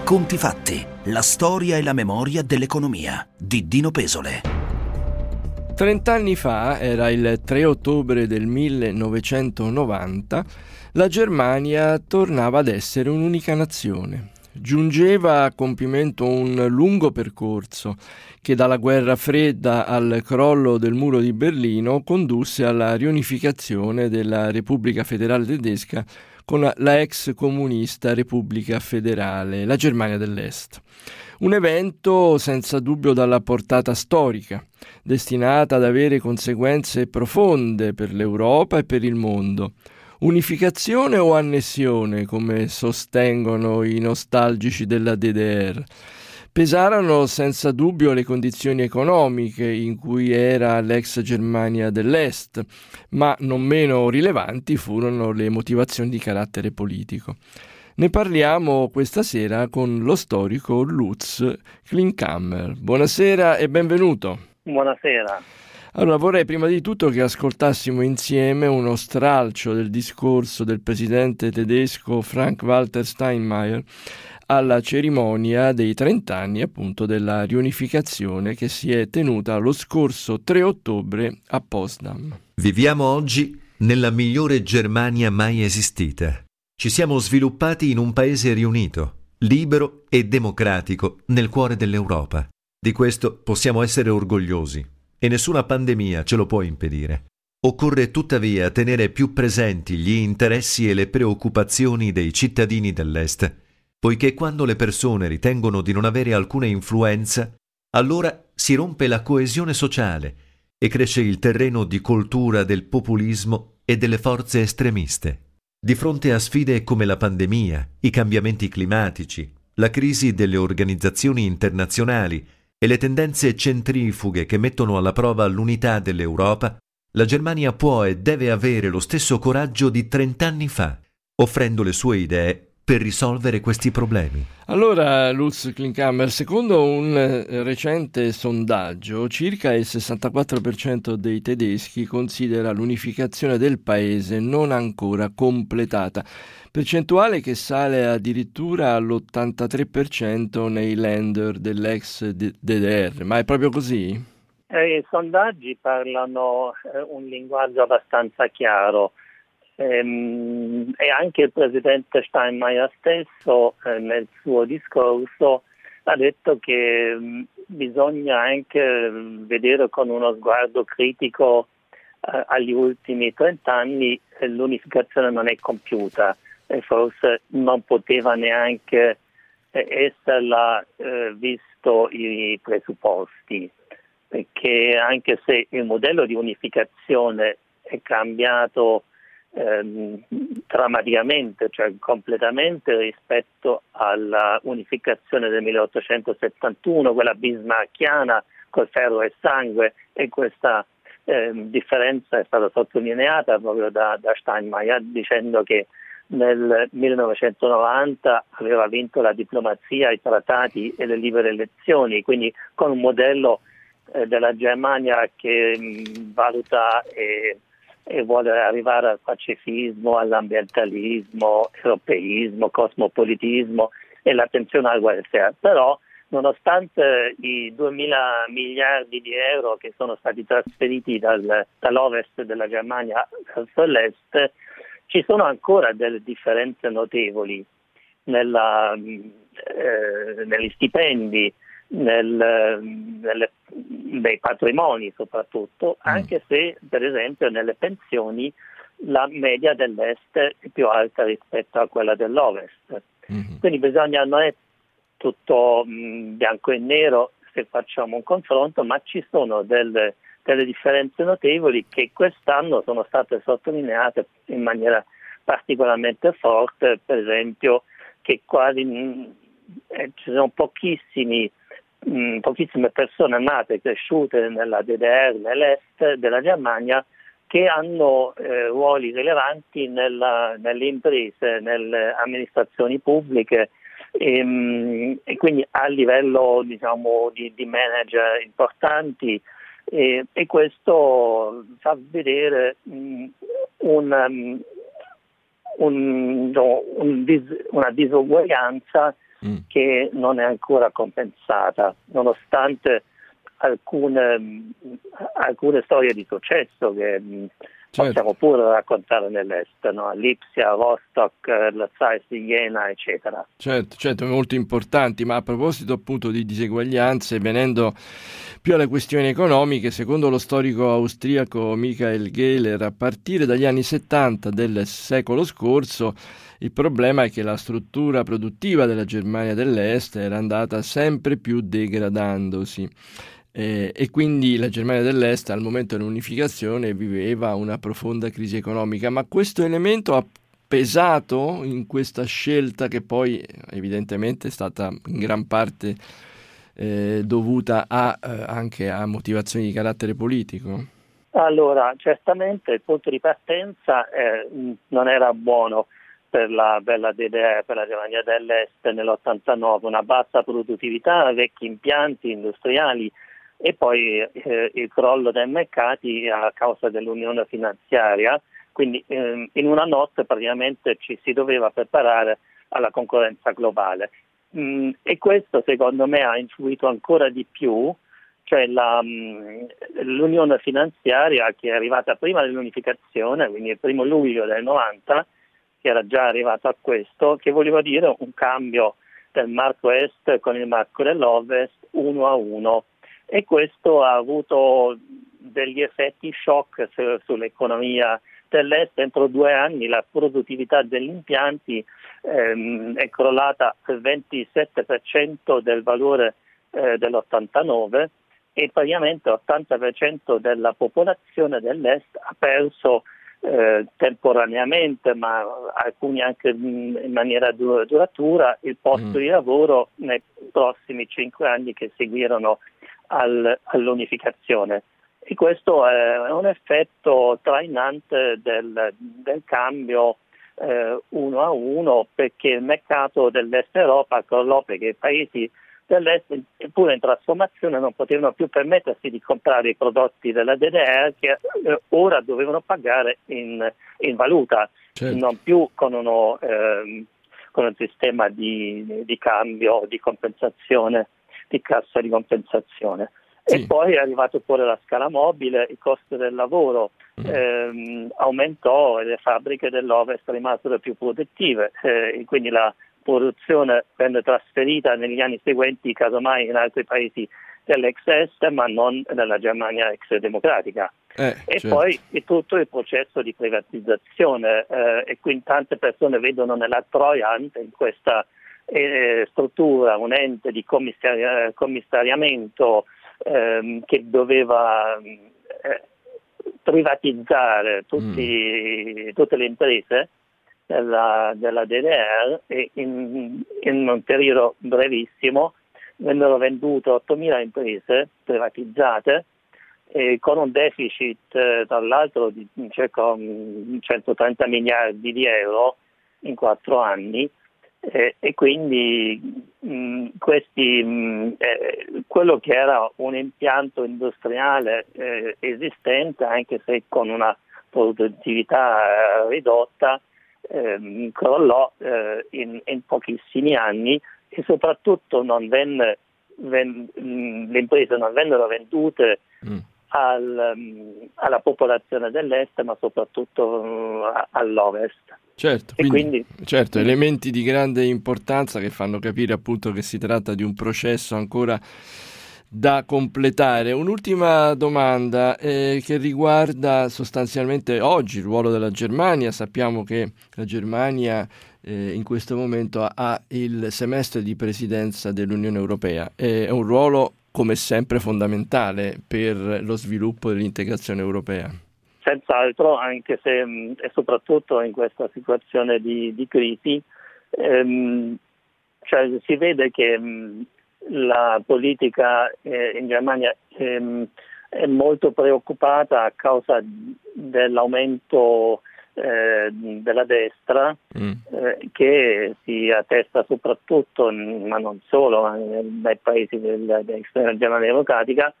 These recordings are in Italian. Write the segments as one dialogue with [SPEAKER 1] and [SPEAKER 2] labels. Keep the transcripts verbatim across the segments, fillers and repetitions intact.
[SPEAKER 1] Conti fatti, la storia e la memoria dell'economia di Dino Pesole.
[SPEAKER 2] Trent'anni fa, era il tre ottobre del millenovecentonovanta, la Germania tornava ad essere un'unica nazione. Giungeva a compimento un lungo percorso che dalla guerra fredda al crollo del muro di Berlino condusse alla riunificazione della Repubblica Federale Tedesca con la ex comunista Repubblica Federale, la Germania dell'Est. Un evento senza dubbio dalla portata storica, destinata ad avere conseguenze profonde per l'Europa e per il mondo. Unificazione o annessione, come sostengono i nostalgici della D D R? Pesarono senza dubbio le condizioni economiche in cui era l'ex Germania dell'Est, ma non meno rilevanti furono le motivazioni di carattere politico. Ne parliamo questa sera con lo storico Lutz Klinkhammer. Buonasera e benvenuto.
[SPEAKER 3] Buonasera.
[SPEAKER 2] Allora, vorrei prima di tutto che ascoltassimo insieme uno stralcio del discorso del presidente tedesco Frank-Walter Steinmeier alla cerimonia dei trent'anni appunto della riunificazione che si è tenuta lo scorso tre ottobre a Potsdam.
[SPEAKER 4] Viviamo oggi nella migliore Germania mai esistita. Ci siamo sviluppati in un paese riunito, libero e democratico nel cuore dell'Europa. Di questo possiamo essere orgogliosi e nessuna pandemia ce lo può impedire. Occorre tuttavia tenere più presenti gli interessi e le preoccupazioni dei cittadini dell'Est, poiché quando le persone ritengono di non avere alcuna influenza, allora si rompe la coesione sociale e cresce il terreno di coltura del populismo e delle forze estremiste. Di fronte a sfide come la pandemia, i cambiamenti climatici, la crisi delle organizzazioni internazionali e le tendenze centrifughe che mettono alla prova l'unità dell'Europa, la Germania può e deve avere lo stesso coraggio di trent'anni fa, offrendo le sue idee per risolvere questi problemi.
[SPEAKER 2] Allora, Lutz Klinkhammer, secondo un eh, recente sondaggio, circa il sessantaquattro per cento dei tedeschi considera l'unificazione del paese non ancora completata, percentuale che sale addirittura all'ottantatré per cento nei Länder dell'ex D D R. Ma è proprio così?
[SPEAKER 3] Eh, I sondaggi parlano eh, un linguaggio abbastanza chiaro. Ehm, e anche il presidente Steinmeier stesso eh, nel suo discorso ha detto che mh, bisogna anche mh, vedere con uno sguardo critico eh, agli ultimi trent'anni eh, l'unificazione non è compiuta e forse non poteva neanche eh, esserla eh, visto i presupposti, perché anche se il modello di unificazione è cambiato Ehm, drammaticamente, cioè completamente rispetto alla unificazione del milleottocentosettantuno, quella bismarckiana col ferro e sangue, e questa ehm, differenza è stata sottolineata proprio da, da Steinmeier, dicendo che nel millenovecentonovanta aveva vinto la diplomazia, i trattati e le libere elezioni, quindi con un modello eh, della Germania che mh, valuta e e vuole arrivare al pacifismo, all'ambientalismo, europeismo, cosmopolitismo e l'attenzione al welfare. Però, nonostante i duemila miliardi di euro che sono stati trasferiti dal, dall'ovest della Germania verso l'est, ci sono ancora delle differenze notevoli nella, eh, negli stipendi, nel, nelle, nei patrimoni soprattutto, anche se per esempio nelle pensioni la media dell'est è più alta rispetto a quella dell'ovest. Mm-hmm. Quindi bisogna, non è tutto mh, bianco e nero se facciamo un confronto, ma ci sono delle, delle differenze notevoli che quest'anno sono state sottolineate in maniera particolarmente forte, per esempio che quasi mh, eh, ci sono pochissimi mh, pochissime persone nate e cresciute nella D D R, nell'est della Germania, che hanno eh, ruoli rilevanti nella, nelle imprese, nelle amministrazioni pubbliche e, mh, e quindi a livello, diciamo, di, di manager importanti, e, e questo fa vedere mh, un, um, un, no, un dis, una disuguaglianza mm. che non è ancora compensata, nonostante alcune, alcune storie di successo che certo. possiamo pure raccontare nell'est, no? Lipsia, Rostock, la Zeiss di Jena, eccetera.
[SPEAKER 2] Certo, certo, molto importanti, ma a proposito appunto di diseguaglianze, venendo più alle questioni economiche, secondo lo storico austriaco Michael Gehler, a partire dagli anni settanta del secolo scorso, il problema è che la struttura produttiva della Germania dell'Est era andata sempre più degradandosi. Eh, e quindi la Germania dell'Est al momento dell'unificazione viveva una profonda crisi economica, ma questo elemento ha pesato in questa scelta che poi evidentemente è stata in gran parte eh, dovuta a, eh, anche a motivazioni di carattere politico?
[SPEAKER 3] Allora, certamente il punto di partenza eh, non era buono per la, per la D D R, per la Germania dell'Est nell'ottantanove, una bassa produttività, vecchi impianti industriali e poi eh, il crollo dei mercati a causa dell'unione finanziaria, quindi eh, in una notte praticamente ci si doveva preparare alla concorrenza globale. Mm, e questo secondo me ha influito ancora di più, cioè la, mh, l'unione finanziaria che è arrivata prima dell'unificazione, quindi il primo luglio del novanta, che era già arrivato a questo, che voleva dire un cambio del marco est con il marco dell'ovest uno a uno. E questo ha avuto degli effetti shock su, sull'economia dell'est. Entro due anni la produttività degli impianti ehm, è crollata al ventisette per cento del valore eh, dell'ottantanove e praticamente l'ottanta per cento della popolazione dell'est ha perso eh, temporaneamente, ma alcuni anche in maniera dur- duratura, il posto mm. di lavoro nei prossimi cinque anni che seguirono Al, all'unificazione. E questo è un effetto trainante del, del cambio eh, uno a uno, perché il mercato dell'est Europa crollò, perché i paesi dell'est, pure in trasformazione, non potevano più permettersi di comprare i prodotti della D D R che eh, ora dovevano pagare in, in valuta, certo. non più con uno, eh, con un sistema di, di cambio, di compensazione, di cassa di compensazione. Sì. E poi è arrivato pure la scala mobile, il costo del lavoro mm. ehm, aumentò e le fabbriche dell'Ovest rimasero più produttive, eh, quindi la produzione venne trasferita negli anni seguenti casomai in altri paesi dell'ex est, ma non nella Germania ex democratica. Eh, e certo. poi è tutto il processo di privatizzazione eh, e quindi tante persone vedono nella Treuhand, in questa eh, struttura, un ente di commissari- commissariamento ehm, che doveva eh, privatizzare tutti, mm. tutte le imprese della, della D D R, e in, in un periodo brevissimo vennero vendute ottomila imprese privatizzate, e con un deficit eh, tra l'altro di circa centotrenta miliardi di euro in quattro anni, eh, e quindi mh, questi, mh, eh, quello che era un impianto industriale eh, esistente, anche se con una produttività eh, ridotta, eh, crollò eh, in, in pochissimi anni, e soprattutto non venne, ven, mh, le imprese non vennero vendute mm. al, um, alla popolazione dell'est, ma soprattutto uh, all'ovest.
[SPEAKER 2] Certo,
[SPEAKER 3] e
[SPEAKER 2] quindi,
[SPEAKER 3] quindi
[SPEAKER 2] certo, elementi di grande importanza che fanno capire appunto che si tratta di un processo ancora da completare. Un'ultima domanda eh, che riguarda sostanzialmente oggi il ruolo della Germania. Sappiamo che la Germania eh, in questo momento ha, ha il semestre di presidenza dell'Unione Europea. È un ruolo come sempre fondamentale per lo sviluppo dell'integrazione europea.
[SPEAKER 3] Senz'altro, anche se mh, e soprattutto in questa situazione di, di crisi, ehm, cioè si vede che mh, la politica eh, in Germania ehm, è molto preoccupata a causa dell'aumento eh, della destra mm. eh, che si attesta soprattutto, ma non solo, nei paesi del, della Germania democratica,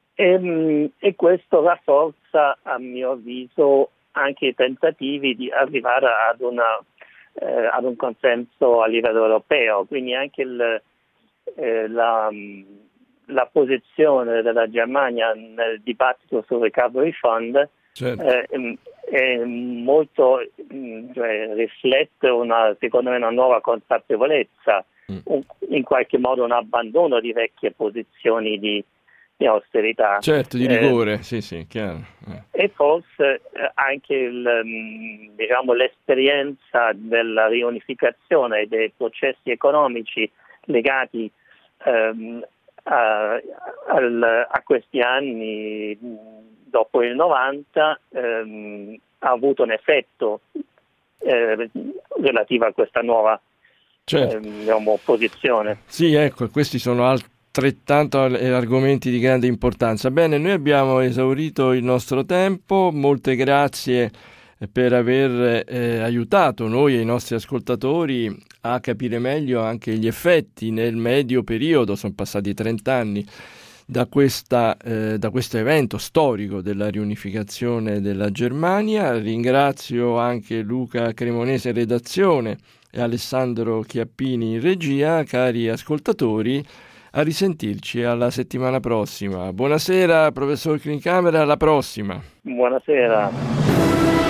[SPEAKER 3] e, e questo rafforza, a mio avviso, anche i tentativi di arrivare ad una eh, ad un consenso a livello europeo. Quindi anche il, eh, la, la posizione della Germania nel dibattito sul Recovery Fund
[SPEAKER 2] certo.
[SPEAKER 3] eh, è molto, cioè, riflette una, secondo me, una nuova consapevolezza, mm. un, in qualche modo un abbandono di vecchie posizioni di, di austerità.
[SPEAKER 2] Certo, di rigore, eh, sì, sì, chiaro.
[SPEAKER 3] Eh. E forse eh, anche il, diciamo, l'esperienza della riunificazione dei processi economici legati ehm, a, a, a questi anni dopo il novanta ehm, ha avuto un effetto eh, relativo a questa nuova certo. eh, diciamo, posizione.
[SPEAKER 2] Sì, ecco, questi sono altrettanto argomenti di grande importanza. Bene, noi abbiamo esaurito il nostro tempo, molte grazie per aver eh, aiutato noi e i nostri ascoltatori a capire meglio anche gli effetti nel medio periodo, sono passati trenta anni, Da, questa, eh, da questo evento storico della riunificazione della Germania. Ringrazio anche Luca Cremonese in redazione e Alessandro Chiappini in regia. Cari ascoltatori, a risentirci alla settimana prossima. Buonasera professor Klinchammer, alla prossima.
[SPEAKER 3] Buonasera.